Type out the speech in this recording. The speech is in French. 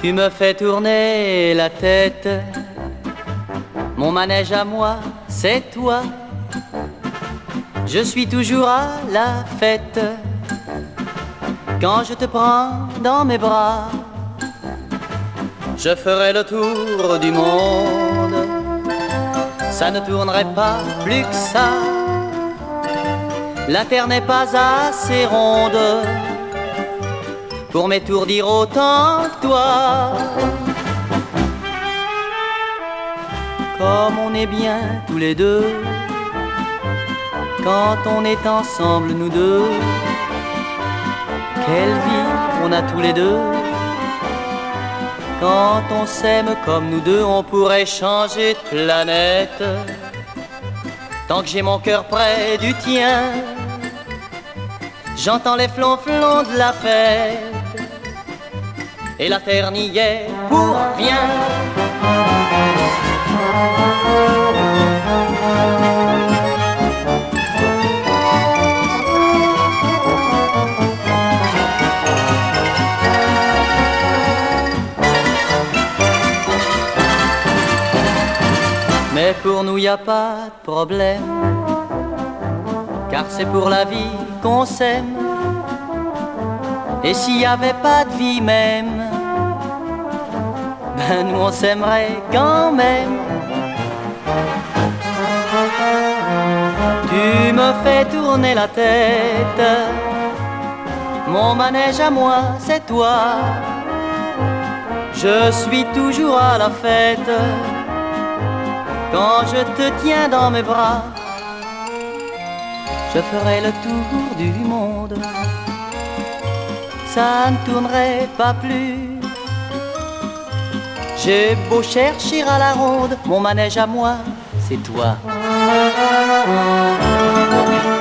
Tu me fais tourner la tête. Mon manège à moi, c'est toi. Je suis toujours à la fête quand je te prends dans mes bras. Je ferai le tour du monde, ça ne tournerait pas plus que ça. La terre n'est pas assez ronde pour m'étourdir autant que toi. Comme on est bien tous les deux, quand on est ensemble nous deux. Quelle vie on a tous les deux. Quand on s'aime comme nous deux, on pourrait changer de planète. Tant que j'ai mon cœur près du tien, j'entends les flonflons de la fête, et la terre n'y est pour rien. Mais pour nous y a pas de problème, car c'est pour la vie qu'on s'aime. Et s'il y avait pas de vie même, ben nous on s'aimerait quand même. Tu me fais tourner la tête, mon manège à moi c'est toi. Je suis toujours à la fête quand je te tiens dans mes bras. Je ferai le tour du monde, ça ne tournerait pas plus. J'ai beau chercher à la ronde, mon manège à moi, c'est toi.